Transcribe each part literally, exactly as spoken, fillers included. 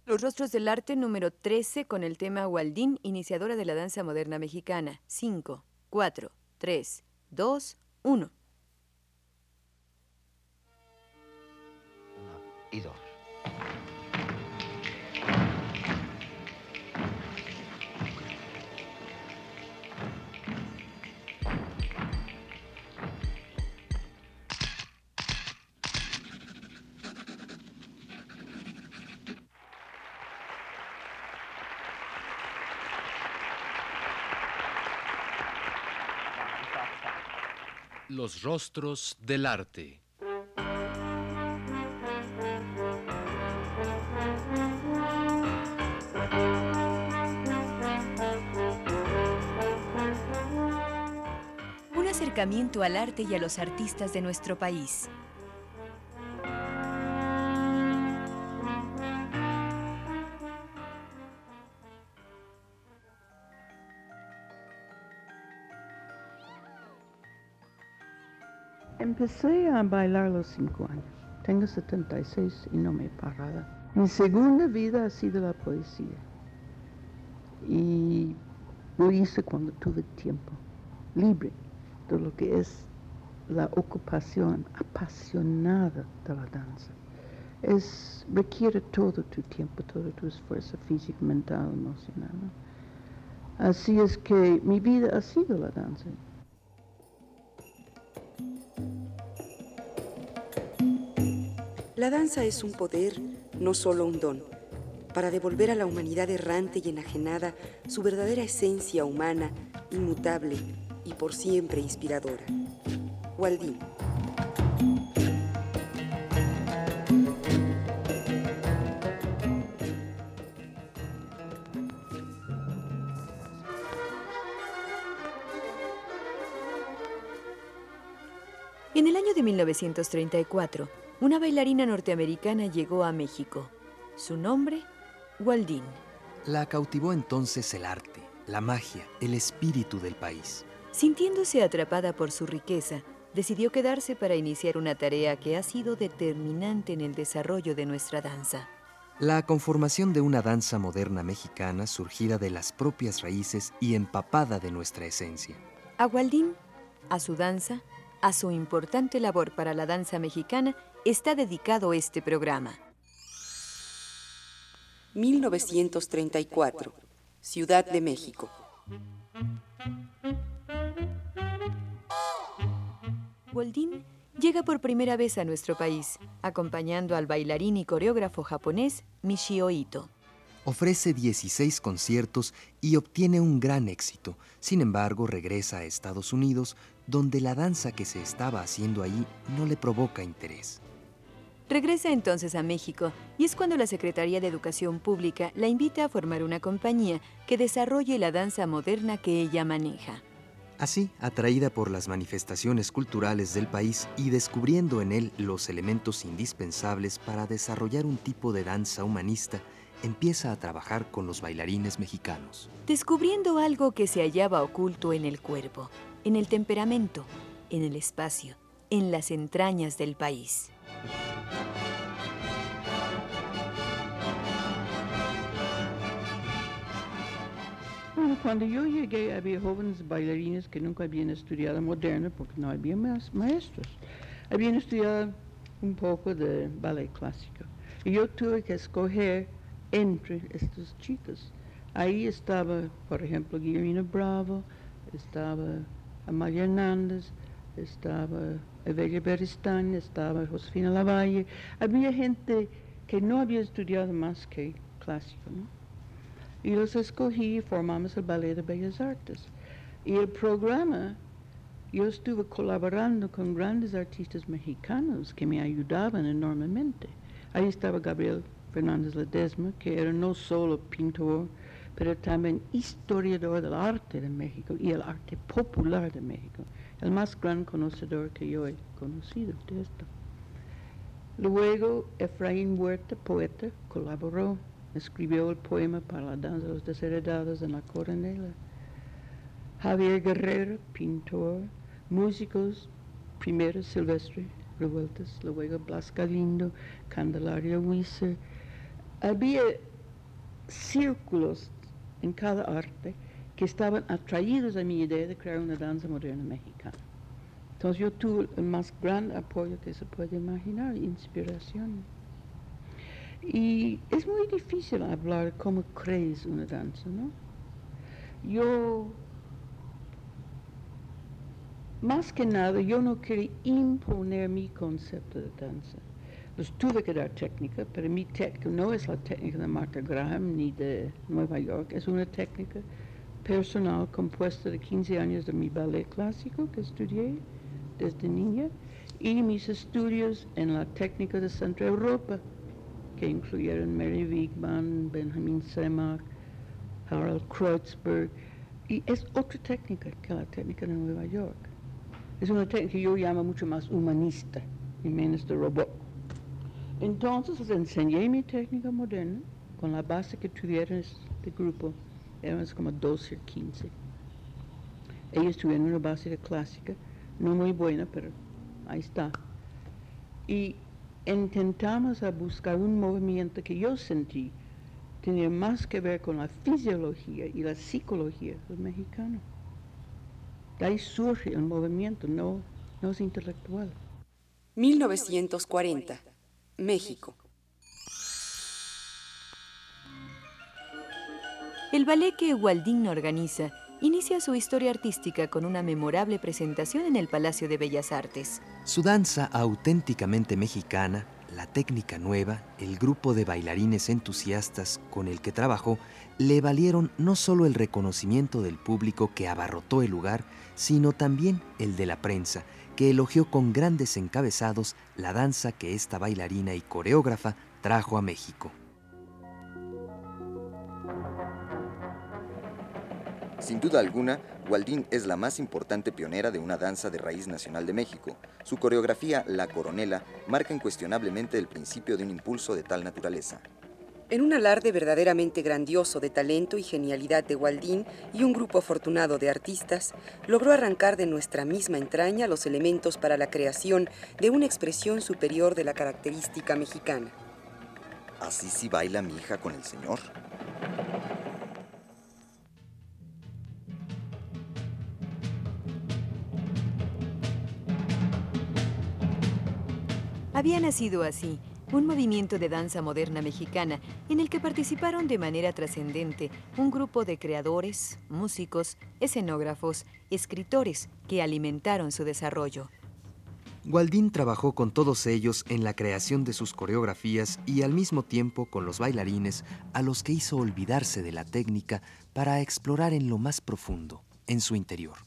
Los rostros del arte número trece con el tema Waldín, iniciadora de la danza moderna mexicana. cinco, cuatro, tres, dos, uno. Uno y dos. Los rostros del arte. Un acercamiento al arte y a los artistas de nuestro país. Empecé a bailar a los cinco años. Tengo setenta y seis y no me he parado. Mi segunda vida ha sido la poesía. Y lo hice cuando tuve tiempo libre de lo que es la ocupación apasionada de la danza. Es, requiere todo tu tiempo, todo tu esfuerzo físico, mental, emocional, ¿no? Así es que mi vida ha sido la danza. La danza es un poder, no solo un don, para devolver a la humanidad errante y enajenada su verdadera esencia humana, inmutable y por siempre inspiradora. Waldín. En el año de mil novecientos treinta y cuatro, una bailarina norteamericana llegó a México. Su nombre, Waldín. La cautivó entonces el arte, la magia, el espíritu del país. Sintiéndose atrapada por su riqueza, decidió quedarse para iniciar una tarea que ha sido determinante en el desarrollo de nuestra danza. La conformación de una danza moderna mexicana surgida de las propias raíces y empapada de nuestra esencia. A Waldín, a su danza, a su importante labor para la danza mexicana, está dedicado este programa. mil novecientos treinta y cuatro, Ciudad de México. Waldín llega por primera vez a nuestro país, acompañando al bailarín y coreógrafo japonés Michio Ito. Ofrece dieciséis conciertos y obtiene un gran éxito. Sin embargo, regresa a Estados Unidos, donde la danza que se estaba haciendo ahí no le provoca interés. Regresa entonces a México y es cuando la Secretaría de Educación Pública la invita a formar una compañía que desarrolle la danza moderna que ella maneja. Así, atraída por las manifestaciones culturales del país y descubriendo en él los elementos indispensables para desarrollar un tipo de danza humanista, empieza a trabajar con los bailarines mexicanos. Descubriendo algo que se hallaba oculto en el cuerpo, en el temperamento, en el espacio, en las entrañas del país. Bueno, cuando yo llegué había jóvenes bailarines que nunca habían estudiado moderno porque no había más maestros. Habían estudiado un poco de ballet clásico. Y yo tuve que escoger entre estos chicos. Ahí estaba, por ejemplo, Guillermina Bravo, estaba Amalia Hernández, estaba Evelia Beristain, estaba Josefina Lavalle. Había gente que no había estudiado más que clásico, ¿no? Y los escogí y formamos el Ballet de Bellas Artes. Y el programa, yo estuve colaborando con grandes artistas mexicanos que me ayudaban enormemente. Ahí estaba Gabriel Fernández Ledesma, que era no solo pintor, pero también historiador del arte de México y el arte popular de México, el más gran conocedor que yo he conocido de esto. Luego, Efraín Huerta, poeta, colaboró, escribió el poema para la danza de los desheredados en la Coronela. Javier Guerrero, pintor, músicos, primero Silvestre Revueltas, luego Blas Galindo, Candelaria Weiser. Había círculos en cada arte que estaban atraídos a mi idea de crear una danza moderna mexicana. Entonces yo tuve el más gran apoyo que se puede imaginar, inspiración. Y es muy difícil hablar de cómo crees una danza, ¿no? Yo, más que nada, yo no quería imponer mi concepto de danza. Les tuve que dar técnica, pero mi técnica no es la técnica de Martha Graham ni de Nueva York, es una técnica personal compuesta de quince años de mi ballet clásico que estudié desde niña y mis estudios en la técnica de Centro Europa, que incluyeron Mary Wigman, Benjamin Semak, Harold Kreutzberg, y es otra técnica que la técnica de Nueva York. Es una técnica que yo llamo mucho más humanista y menos de robot. Entonces les enseñé mi técnica moderna con la base que tuvieron este grupo, éramos como doce o quince. Ellos tuvieron una base de clásica, no muy buena, pero ahí está. Y intentamos a buscar un movimiento que yo sentí tenía más que ver con la fisiología y la psicología del mexicano. De ahí surge el movimiento, no, no es intelectual. mil novecientos cuarenta, México. El ballet que Waldin organiza inicia su historia artística con una memorable presentación en el Palacio de Bellas Artes. Su danza auténticamente mexicana, la técnica nueva, el grupo de bailarines entusiastas con el que trabajó, le valieron no solo el reconocimiento del público que abarrotó el lugar, sino también el de la prensa, que elogió con grandes encabezados la danza que esta bailarina y coreógrafa trajo a México. Sin duda alguna, Waldin es la más importante pionera de una danza de raíz nacional de México. Su coreografía, La Coronela, marca incuestionablemente el principio de un impulso de tal naturaleza. En un alarde verdaderamente grandioso de talento y genialidad de Waldin y un grupo afortunado de artistas, logró arrancar de nuestra misma entraña los elementos para la creación de una expresión superior de la característica mexicana. ¿Así sí baila mi hija con el señor? Había nacido así un movimiento de danza moderna mexicana en el que participaron de manera trascendente un grupo de creadores, músicos, escenógrafos, escritores que alimentaron su desarrollo. Waldin trabajó con todos ellos en la creación de sus coreografías y al mismo tiempo con los bailarines a los que hizo olvidarse de la técnica para explorar en lo más profundo, en su interior.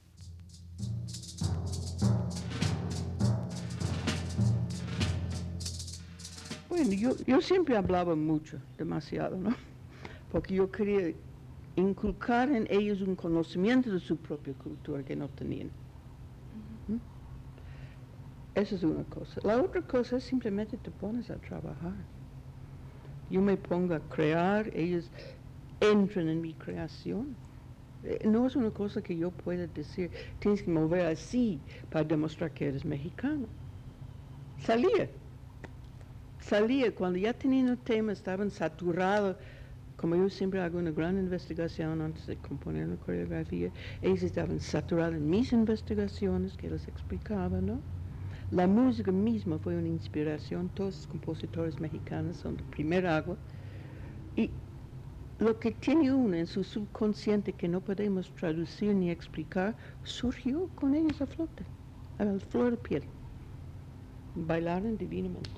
Bueno, yo, yo siempre hablaba mucho, demasiado, ¿no? Porque yo quería inculcar en ellos un conocimiento de su propia cultura que no tenían. ¿Mm? Esa es una cosa. La otra cosa es simplemente te pones a trabajar. Yo me pongo a crear, ellos entran en mi creación. Eh, no es una cosa que yo pueda decir, tienes que mover así para demostrar que eres mexicano. Salía. Salía, cuando ya tenían el tema, estaban saturados, como yo siempre hago una gran investigación antes de componer la coreografía, ellos estaban saturados en mis investigaciones que les explicaba, ¿no? La música misma fue una inspiración, todos los compositores mexicanos son de primer agua, y lo que tiene uno en su subconsciente que no podemos traducir ni explicar, surgió con ellos a flote, a la flor de piel. Bailaron divinamente.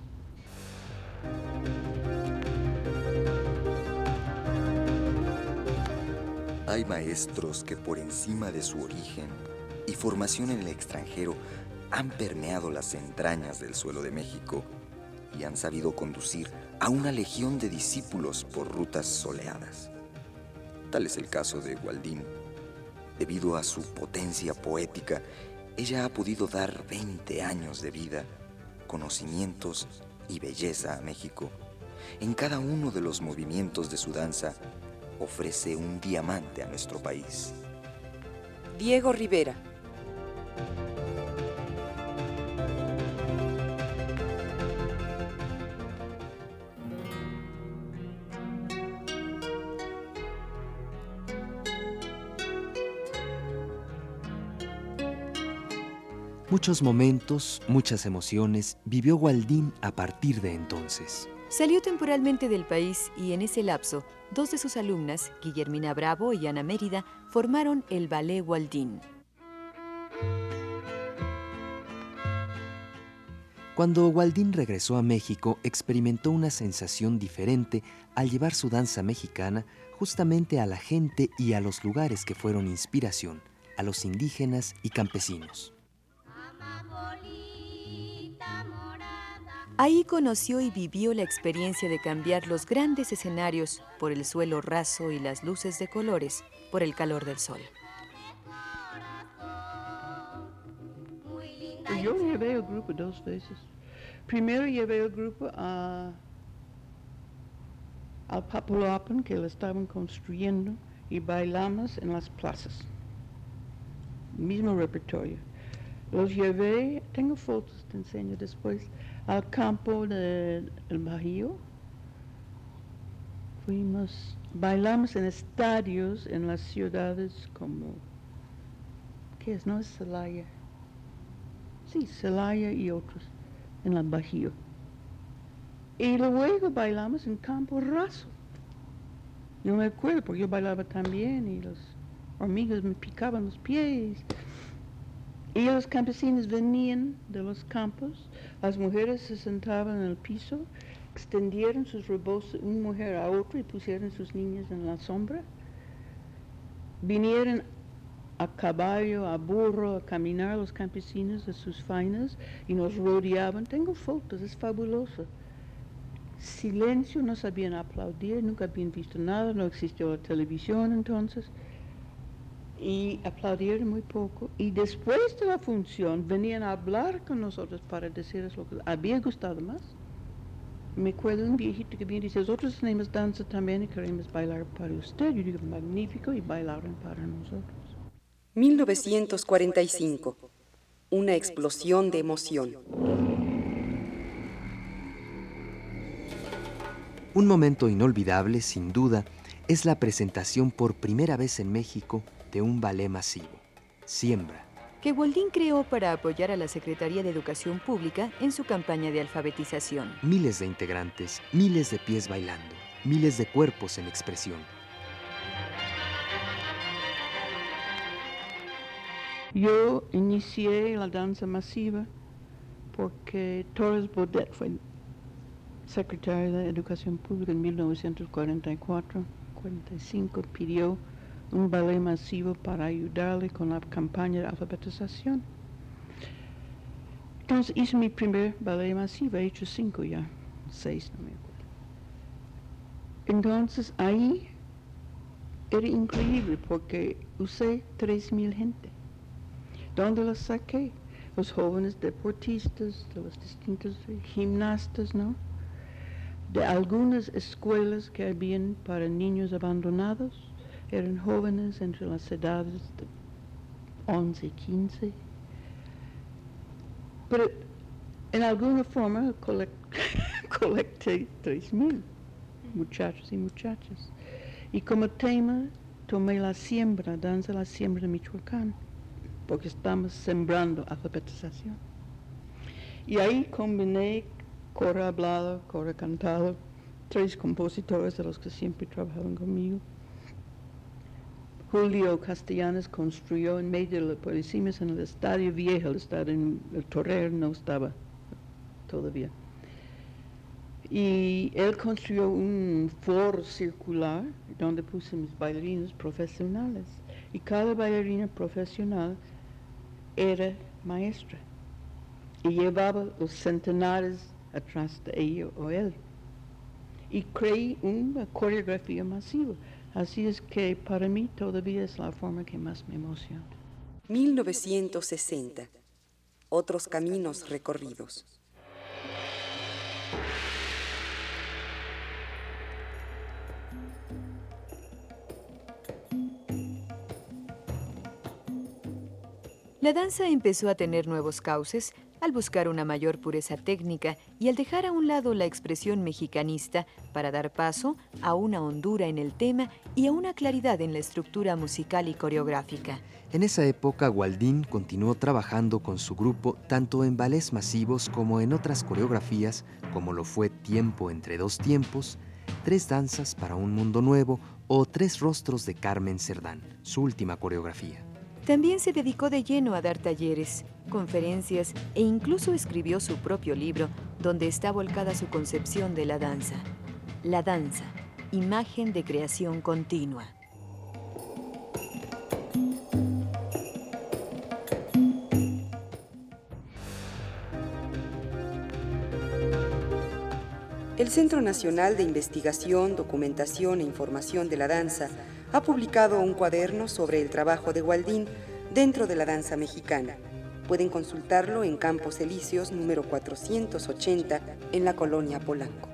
Hay maestros que por encima de su origen y formación en el extranjero han permeado las entrañas del suelo de México y han sabido conducir a una legión de discípulos por rutas soleadas. Tal es el caso de Waldin. Debido a su potencia poética, ella ha podido dar veinte años de vida, conocimientos y belleza a México. En cada uno de los movimientos de su danza ofrece un diamante a nuestro país. Diego Rivera. Muchos momentos, muchas emociones vivió Gualdín a partir de entonces. Salió temporalmente del país y en ese lapso, dos de sus alumnas, Guillermina Bravo y Ana Mérida, formaron el Ballet Gualdín. Cuando Gualdín regresó a México, experimentó una sensación diferente al llevar su danza mexicana justamente a la gente y a los lugares que fueron inspiración, a los indígenas y campesinos. Ahí conoció y vivió la experiencia de cambiar los grandes escenarios por el suelo raso y las luces de colores por el calor del sol. Yo llevé el grupo dos veces. Primero llevé el grupo a, al Papaloapan, que lo estaban construyendo, y bailamos en las plazas. Mismo repertorio. Los llevé, tengo fotos, te enseño después, al campo del Bajío. Fuimos, bailamos en estadios en las ciudades como, ¿qué es? No es Celaya. Sí, Celaya y otros, en el Bajío. Y luego bailamos en campo raso. Yo me acuerdo porque yo bailaba también y los hormigas me picaban los pies. Y los campesinos venían de los campos, las mujeres se sentaban en el piso, extendieron sus rebozos una mujer a otra y pusieron sus niñas en la sombra. Vinieron a caballo, a burro, a caminar los campesinos de sus faenas y nos rodeaban. Tengo fotos, es fabuloso. Silencio, no sabían aplaudir, nunca habían visto nada, no existió la televisión entonces. Y aplaudieron muy poco. Y después de la función venían a hablar con nosotros para decirles lo que había gustado más. Me acuerdo de un viejito que viene y dice, nosotros tenemos danza también y queremos bailar para usted. Yo digo, magnífico, y bailaron para nosotros. mil novecientos cuarenta y cinco. Una explosión de emoción. Un momento inolvidable, sin duda, es la presentación por primera vez en México de un ballet masivo, Siembra, que Gualdín creó para apoyar a la Secretaría de Educación Pública en su campaña de alfabetización. Miles de integrantes, miles de pies bailando, miles de cuerpos en expresión. Yo inicié la danza masiva porque Torres Bodet fue secretario de Educación Pública en mil novecientos cuarenta y cuatro cuarenta y cinco, pidió un ballet masivo para ayudarle con la campaña de alfabetización. Entonces hice mi primer ballet masivo, he hecho cinco ya, seis, no me acuerdo. Entonces ahí era increíble porque usé tres mil gente. ¿Dónde los saqué? Los jóvenes deportistas, de los distintos gimnastas, ¿no? De algunas escuelas que habían para niños abandonados. Eran jóvenes entre las edades de once y quince. Pero en alguna forma colect, colecté tres mil muchachos y muchachas. Y como tema tomé la siembra, danza la siembra de Michoacán, porque estamos sembrando alfabetización. Y ahí combiné coro hablado, coro cantado, tres compositores de los que siempre trabajaban conmigo. Julio Castellanos construyó en medio de la, por encima en el estadio viejo, el estadio en el Torrer no estaba todavía. Y él construyó un foro circular donde puse mis bailarinos profesionales. Y cada bailarina profesional era maestra. Y llevaba los centenares atrás de ella o él. Y creé una coreografía masiva. Así es que para mí todavía es la forma que más me emociona. mil novecientos sesenta. Otros caminos recorridos. La danza empezó a tener nuevos cauces al buscar una mayor pureza técnica y al dejar a un lado la expresión mexicanista para dar paso a una hondura en el tema y a una claridad en la estructura musical y coreográfica. En esa época, Gualdín continuó trabajando con su grupo tanto en ballets masivos como en otras coreografías, como lo fue Tiempo entre dos tiempos, Tres danzas para un mundo nuevo o Tres rostros de Carmen Cerdán, su última coreografía. También se dedicó de lleno a dar talleres, conferencias e incluso escribió su propio libro donde está volcada su concepción de la danza. La danza, imagen de creación continua. El Centro Nacional de Investigación, Documentación e Información de la Danza ha publicado un cuaderno sobre el trabajo de Gualdín dentro de la danza mexicana. Pueden consultarlo en Campos Elíseos número cuatrocientos ochenta en la colonia Polanco.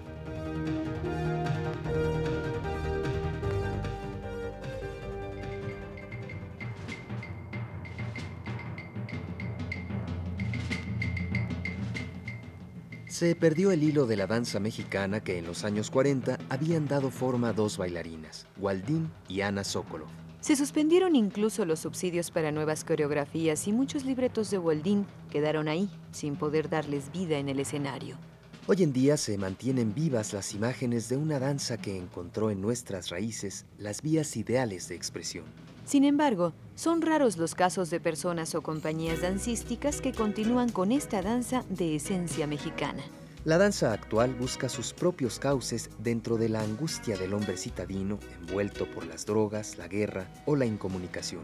Se perdió el hilo de la danza mexicana que en los años cuarenta habían dado forma a dos bailarinas, Gualdín y Ana Sokoloff. Se suspendieron incluso los subsidios para nuevas coreografías y muchos libretos de Gualdín quedaron ahí, sin poder darles vida en el escenario. Hoy en día se mantienen vivas las imágenes de una danza que encontró en nuestras raíces las vías ideales de expresión. Sin embargo, son raros los casos de personas o compañías dancísticas que continúan con esta danza de esencia mexicana. La danza actual busca sus propios cauces dentro de la angustia del hombre citadino envuelto por las drogas, la guerra o la incomunicación.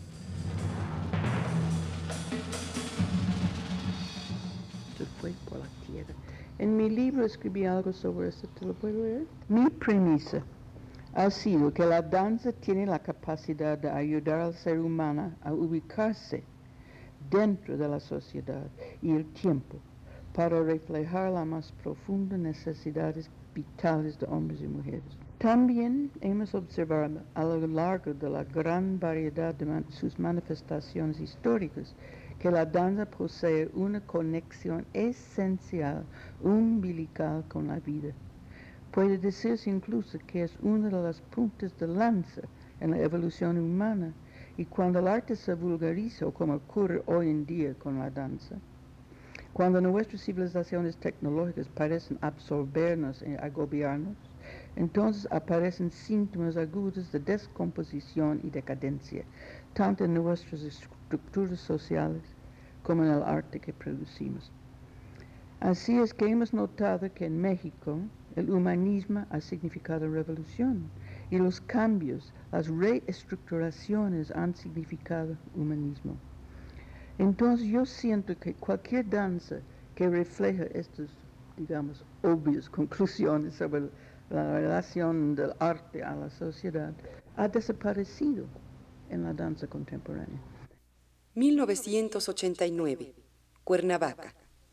Se fue por la tierra. En mi libro escribí algo sobre esto, ¿te lo puedo leer? Mi premisa ha sido que la danza tiene la capacidad de ayudar al ser humano a ubicarse dentro de la sociedad y el tiempo para reflejar las más profundas necesidades vitales de hombres y mujeres. También hemos observado a lo largo de la gran variedad de man- sus manifestaciones históricas que la danza posee una conexión esencial, umbilical con la vida. Puede decirse incluso que es una de las puntas de lanza en la evolución humana, y cuando el arte se vulgariza, como ocurre hoy en día con la danza, cuando nuestras civilizaciones tecnológicas parecen absorbernos y agobiarnos, entonces aparecen síntomas agudos de descomposición y decadencia, tanto en nuestras estructuras sociales como en el arte que producimos. Así es que hemos notado que en México el humanismo ha significado revolución y los cambios, las reestructuraciones han significado humanismo. Entonces yo siento que cualquier danza que refleja estas, digamos, obvias conclusiones sobre la relación del arte a la sociedad ha desaparecido en la danza contemporánea. mil novecientos ochenta y nueve, Cuernavaca.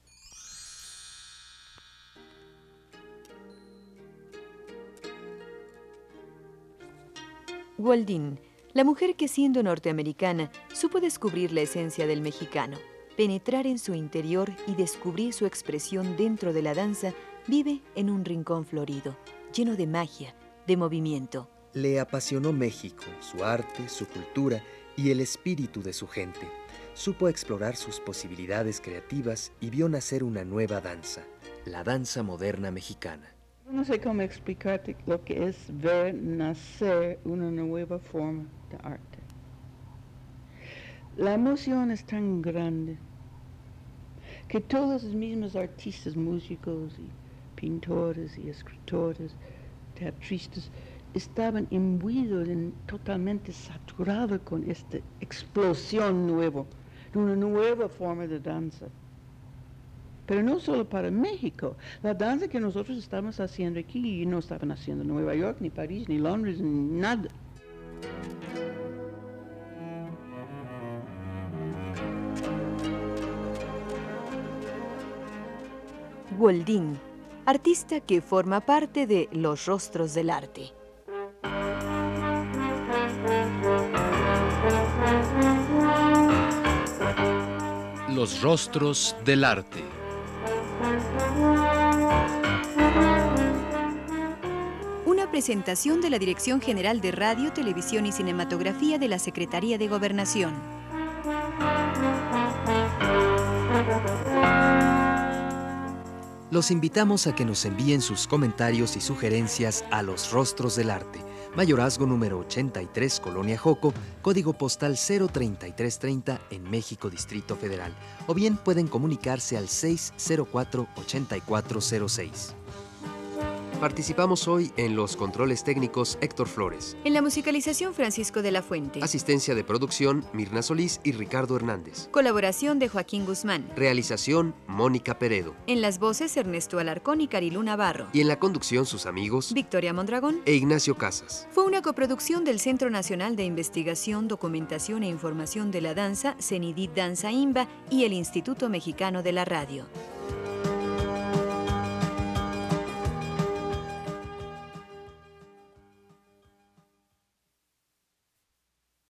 Gualdín, la mujer que siendo norteamericana supo descubrir la esencia del mexicano, penetrar en su interior y descubrir su expresión dentro de la danza, vive en un rincón florido, lleno de magia, de movimiento. Le apasionó México, su arte, su cultura y el espíritu de su gente. Supo explorar sus posibilidades creativas y vio nacer una nueva danza, la danza moderna mexicana. No sé cómo explicarte lo que es ver nacer una nueva forma de arte. La emoción es tan grande que todos los mismos artistas, músicos y pintores y escritores, teatristas, estaban imbuidos, en, totalmente saturados con esta explosión nueva, de una nueva forma de danza. Pero no solo para México. La danza que nosotros estamos haciendo aquí no estaban haciendo en Nueva York, ni París, ni Londres, ni nada. Gualdín, artista que forma parte de Los Rostros del Arte. Los rostros del arte. Una presentación de la Dirección General de Radio, Televisión y Cinematografía de la Secretaría de Gobernación. Los invitamos a que nos envíen sus comentarios y sugerencias a Los Rostros del Arte, Mayorazgo número ochenta y tres, Colonia Joco, código postal cero treinta y tres treinta en México, Distrito Federal. O bien pueden comunicarse al seis cero cuatro, ochenta y cuatro cero seis. Participamos hoy en los controles técnicos Héctor Flores. En la musicalización Francisco de la Fuente. Asistencia de producción Mirna Solís y Ricardo Hernández. Colaboración de Joaquín Guzmán. Realización Mónica Peredo. En las voces Ernesto Alarcón y Carilú Navarro. Y en la conducción sus amigos Victoria Mondragón e Ignacio Casas. Fue una coproducción del Centro Nacional de Investigación, Documentación e Información de la Danza, CENIDIT Danza INBA y el Instituto Mexicano de la Radio.